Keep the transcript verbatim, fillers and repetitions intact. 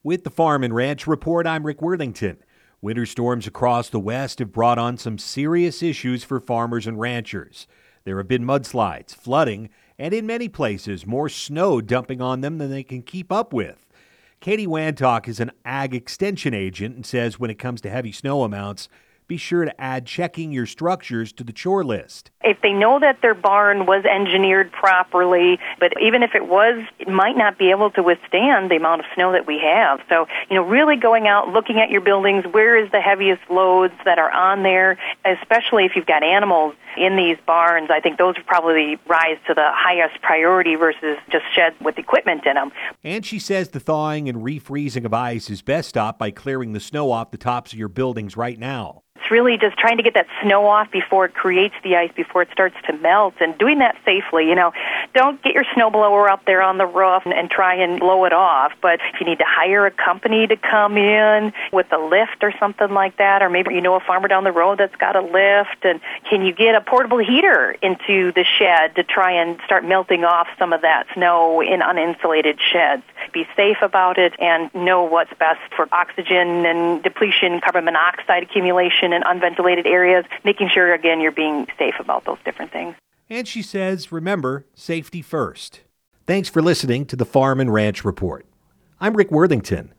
With the Farm and Ranch Report, I'm Rick Worthington. Winter storms across the West have brought on some serious issues for farmers and ranchers. There have been mudslides, flooding, and in many places, more snow dumping on them than they can keep up with. Katie Wantock is an ag extension agent and says when it comes to heavy snow amounts, be sure to add checking your structures to the chore list. If they know that their barn was engineered properly, but even if it was, it might not be able to withstand the amount of snow that we have. So, you know, really going out, looking at your buildings, where is the heaviest loads that are on there, especially if you've got animals in these barns. I think those probably rise to the highest priority versus just sheds with equipment in them. And she says the thawing and refreezing of ice is best stopped by clearing the snow off the tops of your buildings right now. It's really just trying to get that snow off before it creates the ice, before it starts to melt, and doing that safely. You know, don't get your snowblower up there on the roof and, and try and blow it off. But if you need to hire a company to come in with a lift or something like that, or maybe you know a farmer down the road that's got a lift, and can you get a portable heater into the shed to try and start melting off some of that snow in uninsulated sheds? Be safe about it and know what's best for oxygen and depletion, carbon monoxide accumulation in unventilated areas, making sure, again, you're being safe about those different things. And she says, remember, safety first. Thanks for listening to the Farm and Ranch Report. I'm Rick Worthington.